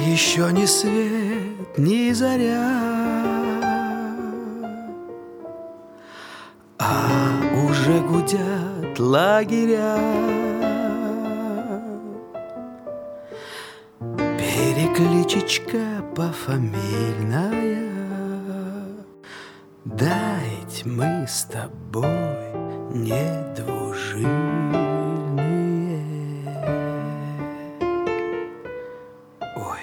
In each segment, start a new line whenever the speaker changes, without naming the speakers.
еще ни свет, ни заря, а уже гудят лагеря. Перекличечка пофамильная, дать мы с тобой недвужильные. Ой.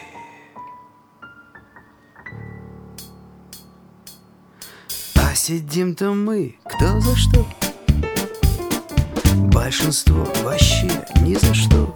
А сидим-то мы кто за что, большинство вообще ни за что.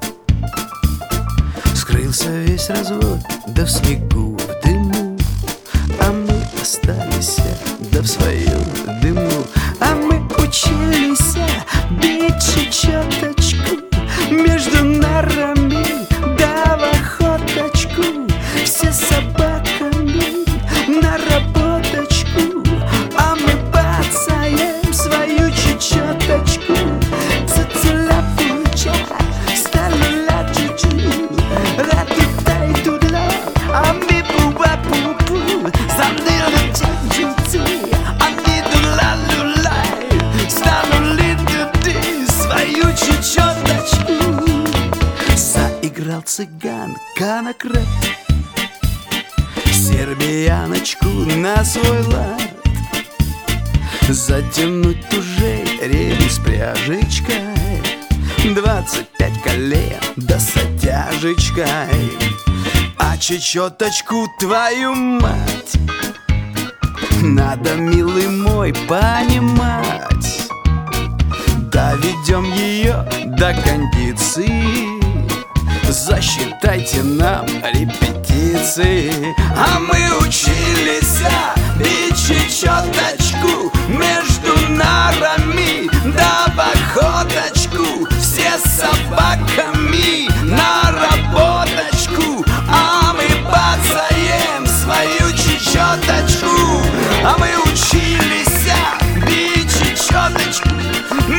Скрылся весь развод, да в снегу, в дыму, а мы остались, да в своем дыму. А мы учились бить чечеточку между нарами, да в охоточку, все собаками на работочку. А мы бацаем свою чечеточку, цицеля-пуча, сталила чуть-чуть, ра-ту-тай туда, а мы пу-ба-пу-пу, замдырла чуть-чуть, а мы дула-люлай, станули туды свою чечеточку. Заиграл цыган конократ, сербияночку на свой лад. Затянуть тужей ремень с пряжечкой, 25 колен да с оттяжечкой. А чечеточку твою мать надо, милый мой, понимать. Доведем ее до кондиции, засчитайте нам репетиции. А мы учились бить чечеточку между нарами, да в охоточку, все с собаками на работочку. А мы бацаем свою чечеточку, а мы учились бить чечеточку